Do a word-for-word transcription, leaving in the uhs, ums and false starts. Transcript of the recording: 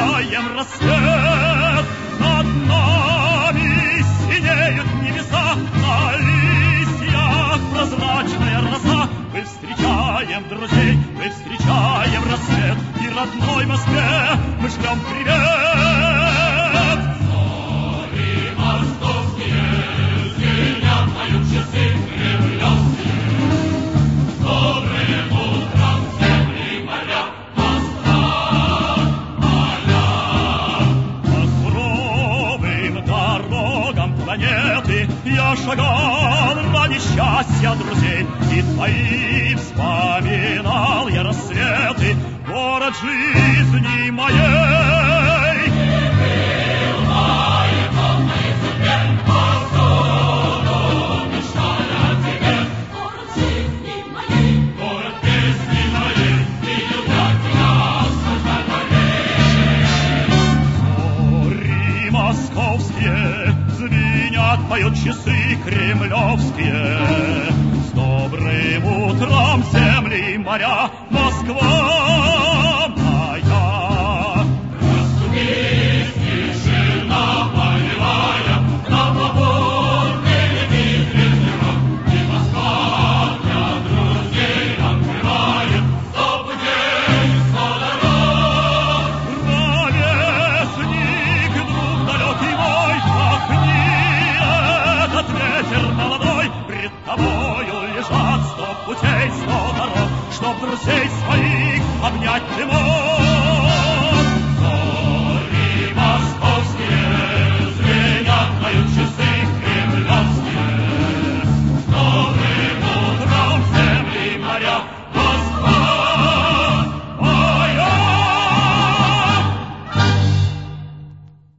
встречаем рассвет. Над нами синеют небеса, на листьях прозрачная роса. Мы встречаем друзей, мы встречаем рассвет, и родной Москве мы шлем привет. Зори московские звенят, поют часы кремлевские. Добрым утром земли моря, Москва моя. По суровым дорогам планеты я шагал ради счастья друзей, и твои вспоминал я рассветы, город жизни моей. И был моей полной судьбе, повсюду мечтая о тебе. Город жизни моей, город песни моей, и любя тебя сколько горей. Зори московские звенят, поют часы кремлевские. С добрым утром земли моря, Москва моя. Расступись, тишина полевая, на попутный ветренок, и Москва для друзей открывает сто путей, сто дорог. Ровесник, друг далекий мой, махни этот ветер молодой, пред тобою лежат сто путей, сто дорог, чтоб друзей своих обнять ты мог.